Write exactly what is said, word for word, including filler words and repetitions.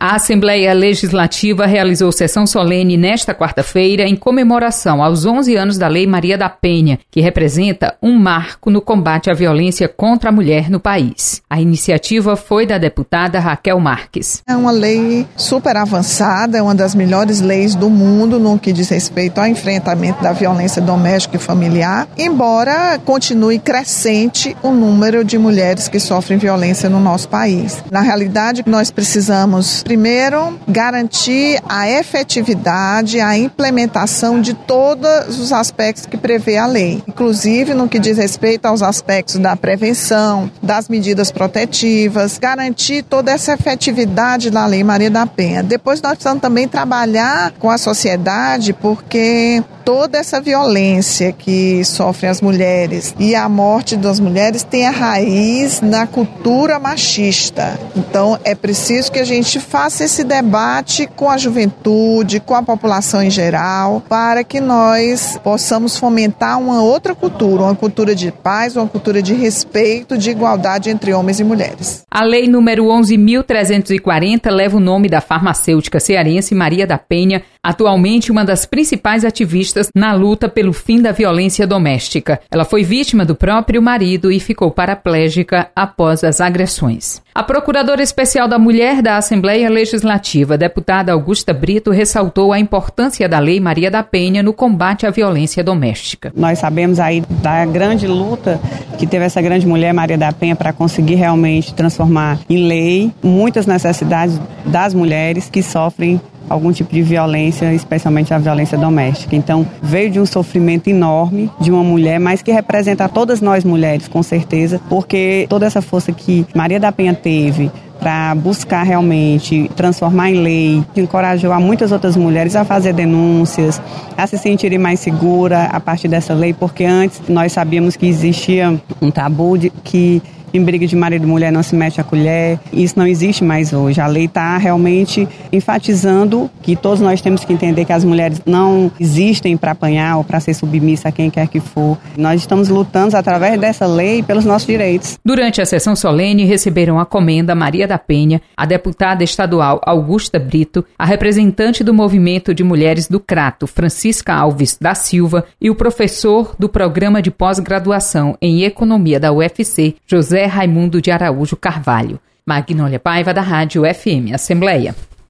A Assembleia Legislativa realizou sessão solene nesta quarta-feira em comemoração aos onze anos da Lei Maria da Penha, que representa um marco no combate à violência contra a mulher no país. A iniciativa foi da deputada Raquel Marques. É uma lei super avançada, é uma das melhores leis do mundo no que diz respeito ao enfrentamento da violência doméstica e familiar, embora continue crescente o número de mulheres que sofrem violência no nosso país. Na realidade, nós precisamos primeiro, garantir a efetividade, a implementação de todos os aspectos que prevê a lei, inclusive no que diz respeito aos aspectos da prevenção, das medidas protetivas, garantir toda essa efetividade da Lei Maria da Penha. Depois nós precisamos também trabalhar com a sociedade, porque toda essa violência que sofrem as mulheres e a morte das mulheres tem a raiz na cultura machista. Então é preciso que a gente faça esse debate com a juventude, com a população em geral, para que nós possamos fomentar uma outra cultura, uma cultura de paz, uma cultura de respeito, de igualdade entre homens e mulheres. A lei número onze mil trezentos e quarenta leva o nome da farmacêutica cearense Maria da Penha, atualmente uma das principais ativistas na luta pelo fim da violência doméstica. Ela foi vítima do próprio marido e ficou paraplégica após as agressões. A Procuradora Especial da Mulher da Assembleia Legislativa, deputada Augusta Brito, ressaltou a importância da Lei Maria da Penha no combate à violência doméstica. Nós sabemos aí da grande luta que teve essa grande mulher, Maria da Penha, para conseguir realmente transformar em lei muitas necessidades das mulheres que sofrem algum tipo de violência, especialmente a violência doméstica. Então, veio de um sofrimento enorme de uma mulher, mas que representa a todas nós mulheres, com certeza, porque toda essa força que Maria da Penha teve para buscar realmente transformar em lei, encorajou a muitas outras mulheres a fazer denúncias, a se sentirem mais seguras a partir dessa lei, porque antes nós sabíamos que existia um tabu de que em briga de marido e mulher não se mete a colher. Isso não existe mais hoje. A lei está realmente enfatizando que todos nós temos que entender que as mulheres não existem para apanhar ou para ser submissa a quem quer que for. Nós estamos lutando através dessa lei pelos nossos direitos. Durante a sessão solene, receberam a comenda Maria da Penha, a deputada estadual Augusta Brito, a representante do Movimento de Mulheres do Crato, Francisca Alves da Silva, e o professor do Programa de Pós-Graduação em Economia da U F C, José Raimundo de Araújo Carvalho. Magnólia Paiva, da Rádio F M Assembleia.